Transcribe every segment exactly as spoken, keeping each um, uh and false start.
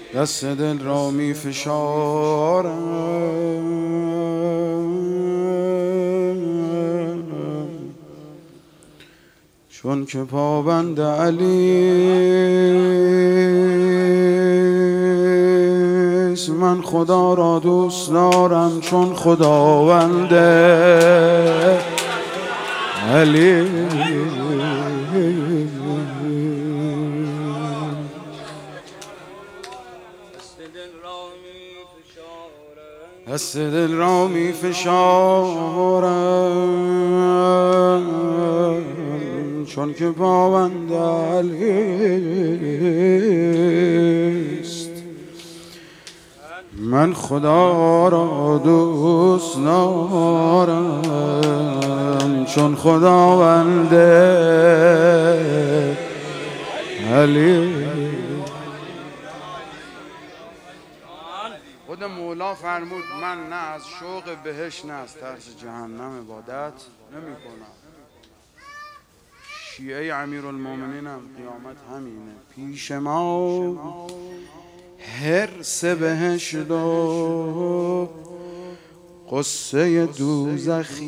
دست دل را می فشارم، چون که پابند علیست. من خدا را دوست دارم چون خداوند علی. دست دل را می فشارم، چون که پابند علیست. من خدا را دوست دارم چون خداوند علی. خود مولا فرمود من نه از شوق بهشت نه از ترس جهنم عبادت نمی کنم. شیعه امیرالمومنین هم قیامت همینه. پیش ما حرص بهشت و قصه دوزخ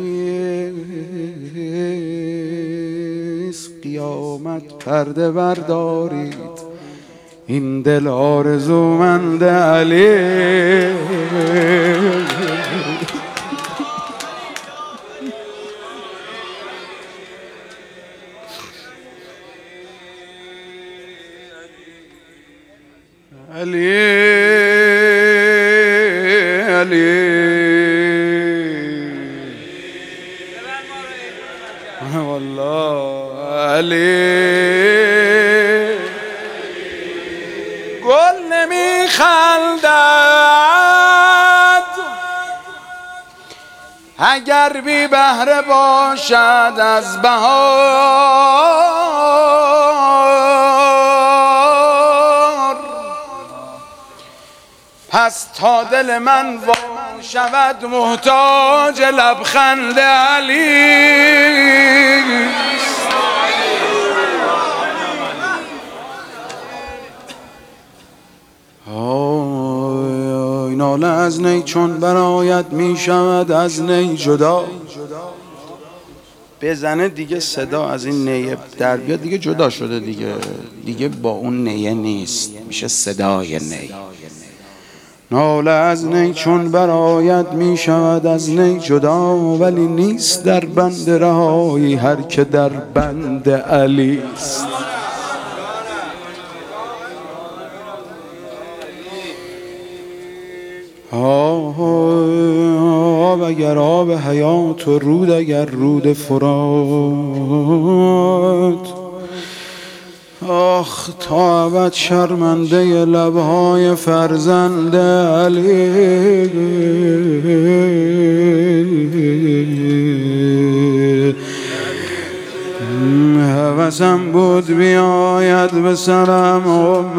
یکیست. قیامت پرده بردارید این دل آرزومند علی. علی علی والله علی. گل نمی خندد اگر بی بهره باشد از بهار. پس تا دل من وا شود محتاج لبخند علی. ناله از نی چون برآید می شود از نی جدا. بزنه دیگه صدا از این نیه در بیاد دیگه جدا شده دیگه، دیگه با اون نیه نیست، میشه صدای نی. ناله از نی چون برآید می شود از نی جدا، ولی نیست در بند رهایی هر که در بند علیست. آب اگر آب حیات و رود اگر رود فرات. آخ تا ابد شرمنده لبهای فرزند علی. هوسم بود بیاید به سرم ام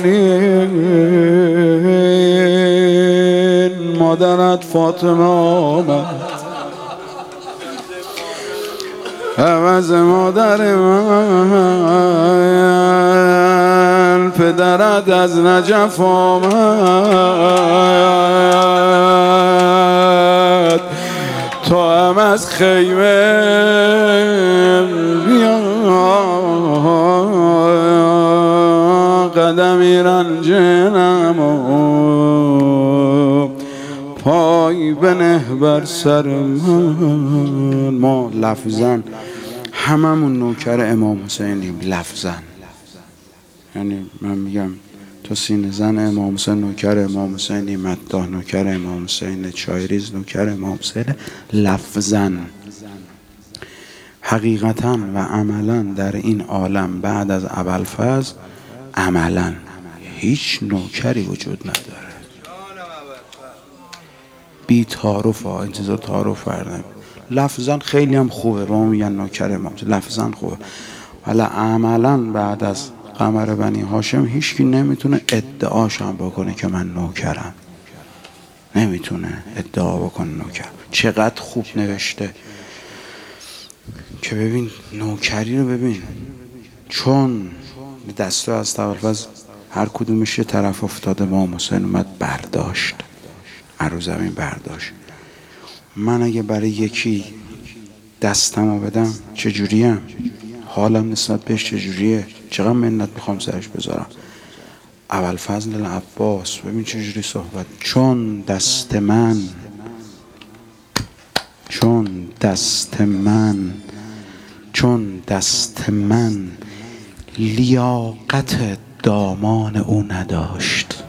بنین. مادرت فاطمه آمد عوض مادر من. پدرت از نجف آمد تو هم از خیمه بیا. قدمی رنجنم و پای بنه بر سر من. ما لفظن هممون نوکر امام حسینیم. لفظن یعنی من میگم تو سینه زن امام حسین نوکر امام حسینی، مداح نوکر امام حسین، چایریز نوکر امام حسین. لفظن حقیقتا و عملا در این عالم بعد از ابوالفضل عملا هیچ نوکری وجود نداره. بی تعارف ها انتظار تعارف بردم. لفظا خیلی هم خوبه، با ما میگن نوکر امام لفظا خوبه، ولی عملا بعد از قمر بنی هاشم هیچکی نمیتونه ادعاش هم بکنه که من نوکرم. نمیتونه ادعا بکنه نوکر. چقدر خوب نوشته که ببین نوکری رو ببین، چون دستور از ابوالفضل هر کدومش یه طرف افتاده. امام حسین اومد برداشت، رو زمین برداشت. من اگه برای یکی دستمو بدم چجوریم؟ حالم نسبت بهش چجوریه؟ چقدر منت میخوام سرش بذارم؟ ابوالفضل العباس ببین چجوری صحبت، چون دست من چون دست من چون دست من لیاقت دامان او نداشت.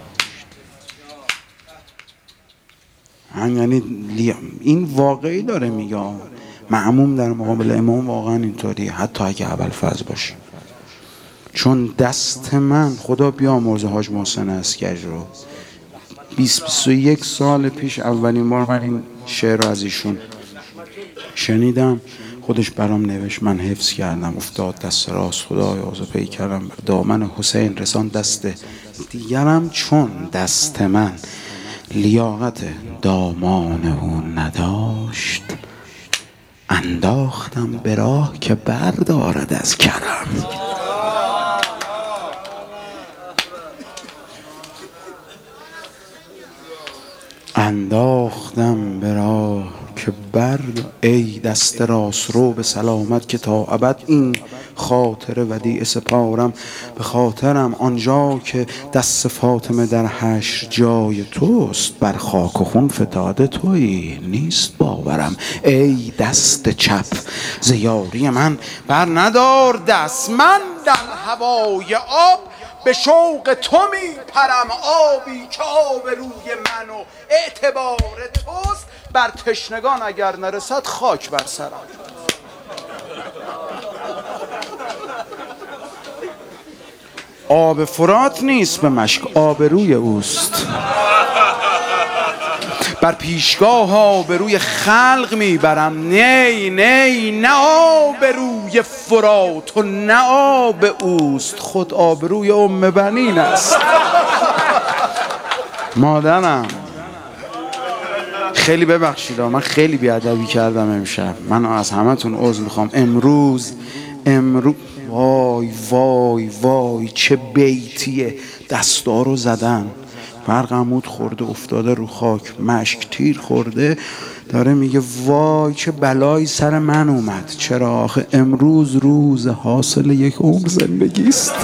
یعنی این واقعی داره میگه، معموم در مقابل امام واقعا اینطوری، حتی اگه ابوالفضل باشه. چون دست من، خدا بیامرزه حاج محسن عسکری رو، بیست بیست و یک سال پیش اولین بار من این شعر رو از ایشون شنیدم. خودش برام نوشت، من حفظ کردم. افتاد دست راست خدای آزو پی کردم، دامن حسین رسان دست دیگرم. چون دست من لیاقت دامان او نداشت، انداختم به راه که بردارد از کرم. انداختم به راه که برد ای دست راست رو به سلامت، که تا ابد این خاطر ودیع سپارم به خاطرم. آنجا که دست فاطمه در حشر جای توست، بر خاک و خون فتاده تویی نیست باورم. ای دست چپ ز یاری من بر ندار دست، من در هوای آب به شوق تو می پرم. آبی که آبروی من و اعتبار توست، بر تشنگان اگر نرسد خاک بر سرم. آب فرات نیست به مشک، آبروی اوست. بر پیشگاه آبروی خلق میبرم. نی نی نه آبروی فرات و نه آب اوست، خود آبروی ام بنین است. مادرم خیلی ببخشید، من خیلی بیادبی کردم امشب. من از همتون عذر میخوام. امروز امروز وای وای وای چه بیتیه. دستارو زدن، برق عمود خورده افتاده رو خاک، مشک تیر خورده، داره میگه وای چه بلایی سر من اومد. چرا آخه امروز روز حاصل یک عمر زندگیست.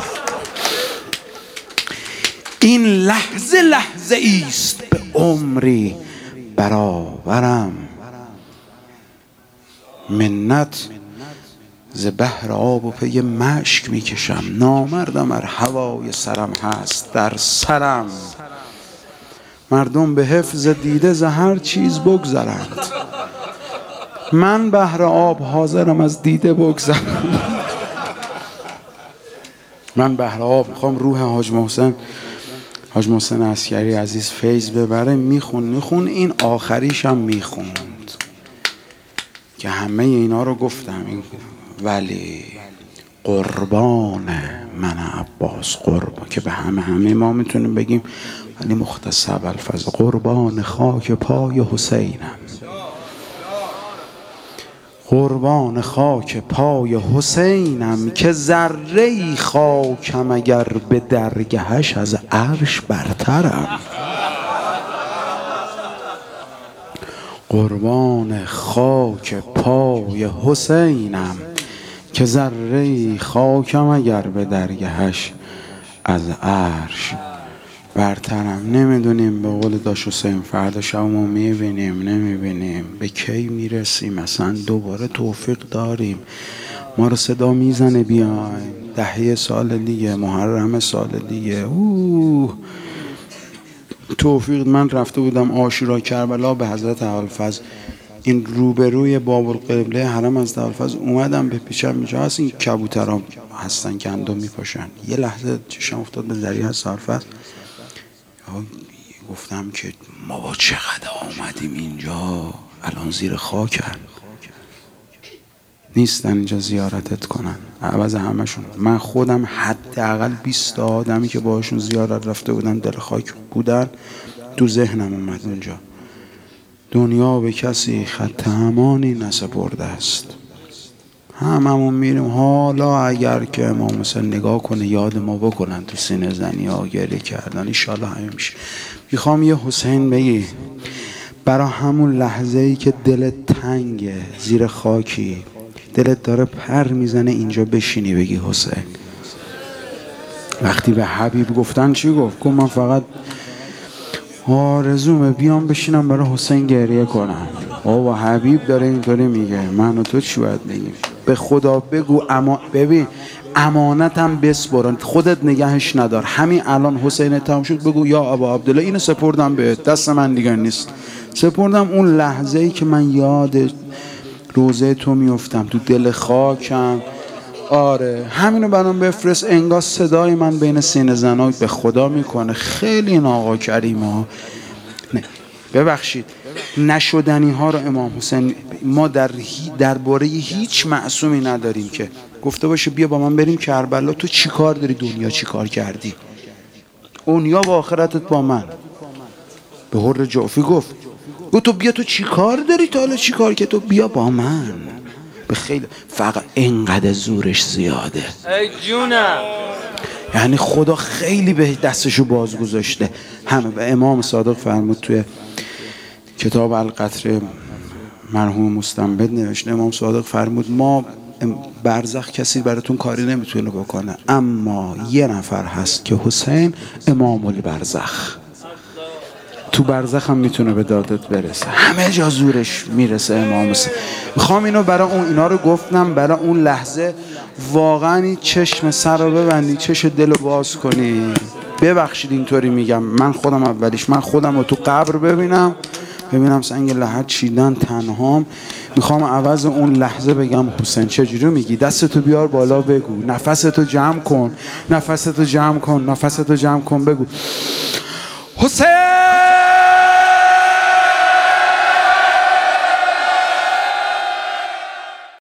این لحظه لحظه ایست به عمری برابرم. منت ز بحر آب و پی مشک میکشم. نامردم ار هوای سرم هست در سرم. مردم به حفظ دیده ز هر چیز بگذرند، من بحر آب حاضرم از دیده بگذرم. من بحر آب میخوام روح حاج محسن حاج محسن عسکری عزیز فیض ببره. میخون میخون این آخریش هم میخوند که همه اینا رو گفتم. این ولی قربان من عباس قربان، که به همه همه ما میتونیم بگیم، ولی مختصر ابوالفضل قربان خاک پای حسینم. قربان خاک پای حسینم که ذره خاکم اگر به درگهش از عرش برترم. قربان خاک پای حسینم که ذره خاکم اگر به درگهش از عرش برترم. نمیدونیم به قول داش حسین فردا شب ما میبینیم نمیبینیم، به کی میرسیم، مثلا دوباره توفیق داریم ما رو صدا میزنه بیایم دهه سال دیگه، محرم سال دیگه. اوه توفیق. من رفته بودم عاشورا کربلا به حضرت ابوالفضل، این روبروی باب القبله حرم از ابوالفضل اومدم به پیشم، اینجا هست این کبوترام هستن گندم میپاشن. یه لحظه چشم افتاد به ذریعه از ابوالفضل، گفتم که ما با چقدر آمدیم اینجا، الان زیر خاکن، نیستن اینجا زیارتت کنن. عوض همشون من خودم حداقل بیست تا آدمی که باهاشون زیارت رفته بودم دل خاک بودن تو ذهنم اومد اونجا. دنیا به کسی خط امانی نسپرده است، هممون میریم. حالا اگر که امام حسین نگاه کنه یاد ما بکنن تو سینه زنی ها گریه کردن، ایشالله همین میشه. میخوام یه حسین بگی برا همون لحظه ای که دلت تنگه، زیر خاکی، دلت داره پر میزنه اینجا بشینی بگی حسین. وقتی به حبیب گفتن چی گفت؟ گفت من فقط آرزومه بیام بشینم برای حسین گریه کنم. بابا حبیب داره اینطوری میگه، من و تو چی باید بگیم؟ به خدا بگو اما ببین امانتم بسپرن، خودت نگهش ندار. همین الان حسین تمام شد بگو یا ابا عبدالله اینو سپردم بهت، دست من دیگه نیست، سپردم. اون لحظه ای که من یاد روزه تو میفتم تو دل خاکم، آره همینو برام بفرست. انگار صدای من بین سینه زنای به خدا میکنه. خیلی این آقا کریم ها، نه ببخشید نشدنی ها رو امام حسین، ما در درباره هیچ معصومی نداریم که گفته باشه بیا با من بریم کربلا، تو چی کار داری دنیا چی کار کردی، دنیا با آخرتت با من. به حر جعفی گفت گفت تو بیا تو چی کار داری تا حالا چی کار که تو بیا با من. به خیلی فقط اینقدر زورش زیاده ای جونم، یعنی خدا خیلی به دستشو باز گذاشته. همه به امام صادق فرمود توی کتاب القطر مرحوم مستنبط نوشته، امام صادق فرمود ما برزخ کسی براتون کاری نمیتونه بکنه، اما یه نفر هست که حسین امام البرزخ، تو برزخ هم میتونه به دادت برسه، همه جا زورش میرسه امام حسین. میخوام اینو برای اون اینا رو گفتم برای اون لحظه واقعا این چشم سر رو ببندی، چش دل رو باز کنی. ببخشید اینطوری میگم، من خودم اولیش، من خودم رو تو قبر ببینم ببینم سنگ لحد چیدن تنهام. میخوام عوض اون لحظه بگم حسین چجوری میگی؟ دستتو بیار بالا بگو، نفستو جمع کن، نفستو جمع کن، نفستو جمع کن، بگو حسین.